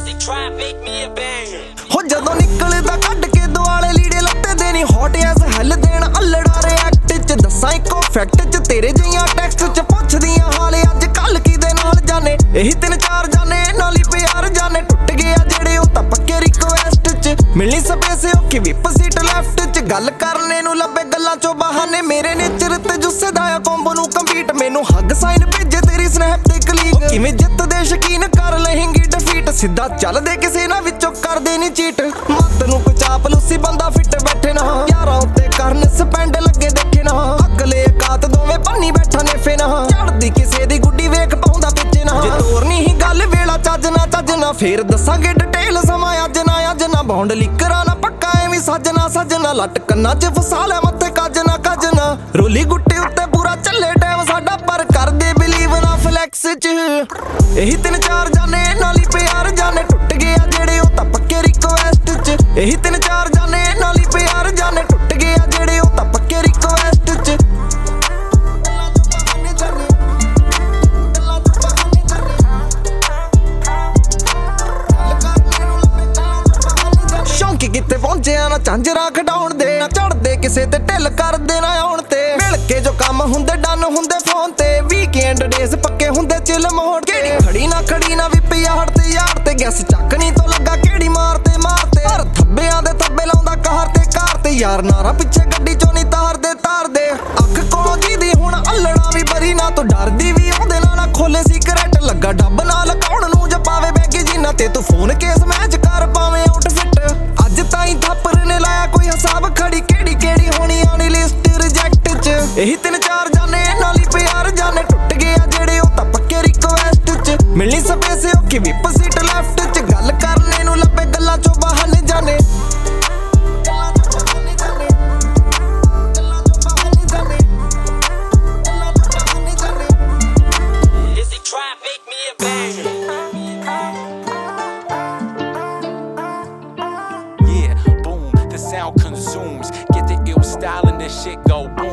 ਹੋ ਜਦੋਂ ਨਿਕਲਦਾ ਕੱਢ ਕੇ ਦੁਆਲੇ ਲੀੜੇ ਲੱਤੇ ਦੇ ਨੀ ਹੌਟ ਐਸ ਹੱਲ ਦੇਣ ਅਲੜਾ ਰਿਐਕਟ ਚ ਦੱਸਾਂ ਇੱਕੋ ਫੈਕਟ ਚ ਤੇਰੇ ਜਿਹੀਆਂ ਟੈਕਸਟ ਚ ਪੁੱਛਦੀਆਂ ਹਾਲੇ ਅੱਜ ਕੱਲ ਕਿਦੇ ਨਾਲ ਜਾਣੇ ਇਹੀ ਤਿੰਨ ਚਾਰ ਜਾਣੇ ਨਾਲ ਹੀ ਪਿਆਰ ਜਾਣੇ ਟੁੱਟ ਗਿਆ ਜਿਹੜੇ ਉਹ ਤਾਂ ਪੱਕੇ ਰਿਕੁਐਸਟ ਚ ਮਿਲਣੀ ਸਪੇਸ ਔਖੀ ਵਿਪ ਸੀਟ ਲੈਫਟ ਚ ਗੱਲ ਕਰਨੇ ਨੂੰ ਲੱਭੇ ਗੱਲਾਂ ਚੋਂ ਬਹਾਨੇ ਮੇਰੇ ਨੇਚਰ ਤੇ ਜੁੱਸੇ ਦਾ ਆ ਕੰਬੋ ਨੂੰ ਕੰਪੀਟ ਮੈਨੂੰ ਹੱਗ ਸਾਈਨ ਭੇਜੇ ਤੇਰੀ ਸਨੈਪ ਤੇ ਕਲੀਕ ਕਿਵੇਂ ਜਿੱਤਦੇ ਸ਼ਕੀਨ ਕਰ ਲਹਿੰਗੀ ਡਿਫੀਟ ਸਿੱਧਾ ਚੱਲਦੇ ਕਿਸੇ ਨਾ ਵਿੱਚੋਂ ਕਰਦੇ ਨੀ ਚੀਟ ਮੱਤ ਨੂੰ ਕੋਈ ਚਾਪਲੂਸੀ ਬੰਦਾ ਫਿੱਟ ਬੈਠੇ ਨਾ ਯਾਰਾਂ ਉੱਤੇ ਕਰਨ ਸਪੈਂਡ ਲੱਗੇ ਦੇਖੇ ਨਾ ਅਕਲੇ ਕਾਤ ਦੋਵੇਂ ਪੰਨੀ ਬੈਠਾ ਨੇ ਫੇ ਨਾ ਚੜਦੀ ਕਿਸੇ ਦੀ ਗੁੱਡੀ ਵੇਖ ਪਾਉਂਦਾ ਪਿੱਛੇ ਨਾ ਜੇ ਤੋਰਨੀ ਹੀ ਗੱਲ ਵੇਲਾ ਚੱਜ ਨਾ ਫੇਰ ਦੱਸਾਂਗੇ ਡਿਟੇਲ ਸਮਾਂ ਅੱਜ ਨਾ ਬੌਂਡ ਲਿਕਰਾਂ ਨਾ ਪੱਕਾ ਐਵੇਂ ਸੱਜਣਾ ਲੱਟ ਕੰਨਾਂ 'ਚ ਫਸਾ ਲੈ ਮੱਥੇ ਕੱਜ ਨਾ ਰੋਲੀ ਗੁੱਟੇ ਉੱਤੇ ਪੂਰਾ ਚੱਲੇ ਟਾਈਮ ਸਾਡਾ ਪਰ ਕਰਦੇ ਬਿਲੀਵ ਨਾ ਫਲੈਕਸ 'ਚ ਇਹੀ ਤਿੰਨ ਚਾਰ ਜਾਣੇ ਨਾਲ ਹੀ ਪਿਆਰ ਜਾਣੇ ਟੁੱਟ ਗਿਆ ਜਿਹੜੇ ਉਹ ਤਾਂ ਪੱਕੇ ਰਿਕੁਐਸਟ 'ਚ ਇਹੀ ਤਿੰਨ ਚਾਰ ਜਾਣੇ ਨਾਲ ਹੀ ਪਿਆਰ ਜਾਣੇ ਟੁੱਟ ਗਿਆ ਜਿਹੜੇ ਉਹ ਤਾਂ ਪੱਕੇ ਰਿਕੁਐਸਟ 'ਚ ਸ਼ੌਂਕੀ ਕਿਤੇ ਪਹੁੰਚਿਆ ਨਾ ਝਾਂਜਰਾਂ ਖਡਾਉਣ ਦੇ ਨਾ ਚੜਦੇ ਕਿਸੇ ਤੇ ਢਿੱਲ ਕਰਦੇ ਨਾ ਆਉਣ ਤੇ ਮਿਲ ਕੇ ਜੋ ਕੰਮ ਹੁੰਦੇ ਡਨ ਹੁੰਦੇ ਫੋਨ ਤੇ ਵੀਕਐਂਡ ਡੇਜ਼ ਪੱਕੇ ਹੁੰਦੇ ਚਿਲ ਮੋੜ ਕਿਹੜੀ ਖੜੀ ਨਾ ਵੀ ਪਿਆੜ ਤੇ ਗੈਸ ਚੱਕਣੀ ਤੋਂ ਲੱਗਾ ਕਿਹੜੀ ਮਾਰਤੇ ਪਰ ਥੱਬਿਆਂ ਦੇ ਥੱਬੇ ਲਾਉਂਦਾ ਕਾਰ ਤੇ ਯਾਰ ਨਾਰਾ ਪਿੱਛੇ ਗੱਡੀ ਚੋਂ ਨਹੀਂ ਤਾਰਦੇ ਅੱਖ ਕੋਲੋਂ ਜਿਹਦੀ ਹੁਣ ਅਲੜਾ ਵੀ ਬਰੀ ਨਾ ਤੂੰ ਡਰਦੀ ਵੀ ਉਹਦੇ ਨਾਲ ਖੋਲੇ ਸੀਕ੍ਰੇਟ ਲੱਗਾ ਡੱਬ ਨਾਲ ਕੌਣ ਨੂੰ ਜਪਾਵੇ ਬੈਗੀ ਜਿੰਨਾ ਤੇ ਤੂੰ ਫੋਨ ਕੇਸ ਮੈਚ ਕਰ ਪਾਵੇਂ ਆਊਟਫਿਟ ਅੱਜ ਤਾਈਂ ਥੱਪਰ ਨੇ ਲਾਇਆ ਕੋਈ ਹਿਸਾਬ ਖੜੀ ਕਿਹੜੀ ਹੋਣੀ ਆਉਣੀ ਲਿਸਟ ਰਿਜੈਕਟ 'ਚ ਇਹੀ ਤਿੰਨ ਚਾਰ ਜਾਣੇ ਨਾਲ ਹੀ ਪਿਆਰ ਜਾਣੇ ਟੁੱਟ ਗਿਆ ਜਿਹੜੇ ਉਹ ਤਾਂ ਪੱਕੇ ਰਿਕੁਐਸਟ 'ਚ ਮਿਲਣੀ ਸਪੇਸ ਔਖੀ ਵਿਪ ਸੀਟ ਲੈਫਟ 'ਚ ਗੱਲ ਕਰਨੇ ਨੂੰ ਲੱਭੇ ਗੱਲਾਂ ਚੋਂ ਬਹਾਨੇ ਜਾਣੇ Sound consumes, get the ill style and this shit go boom.